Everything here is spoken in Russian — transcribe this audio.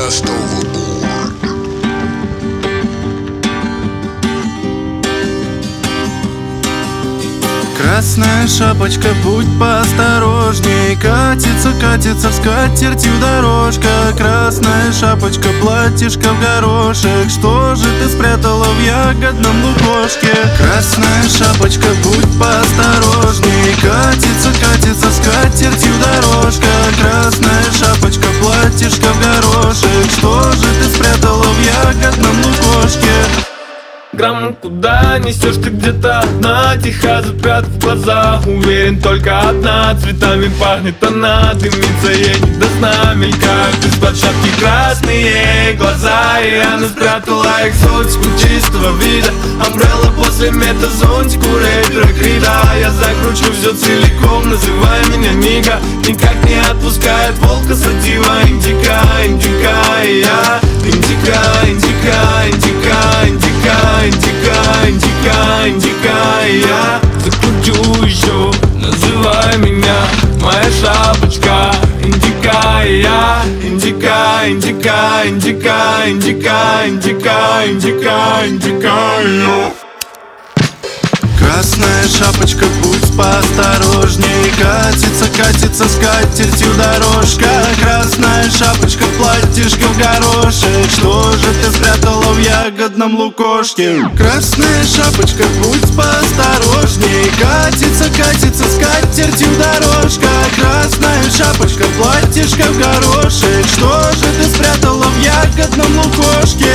Just overboard. Красная шапочка, будь поосторожней. Катится, катится в скатертью дорожка. Красная шапочка, платьишко в горошек. Что же ты спрятала в ягодном лукошке? Красная шапочка, будь поосторожней. Катится, катится в скатертью дорожка. Красная шапочка, платьишко в горошек. Что же ты спрятала в ягодном лукошке? Грамм, куда несешь ты где-то одна? Тихо запрятав глаза, уверен, только одна. Цветами пахнет она, дымится ей не до сна. Мелькают из-под шапки красные глаза, и она спрятала экзотику чистого вида. Амбрелла после мета-зонтик у рейдера Крида. Я закручу все целиком, называй меня Ника. Никак не отпускает волка сатива. Индика, индика, я индика, индика, индика, индика, индика, индика, индика, я закручу еще, называй меня моя шапочка. Индика, я индика, индика, индика, индика, индика, индика, индика, я. Красная шапочка, будь поосторожней. Катится, катится с скатертью дорожка. Красная шапочка, платьишко в горошек. Что же ты спрятала в ягодном лукошке? Красная шапочка, будь поосторожней. Катится, катится с скатертью дорожка. Красная шапочка, платьишко в горошек. Что же ты спрятала в ягодном лукошке?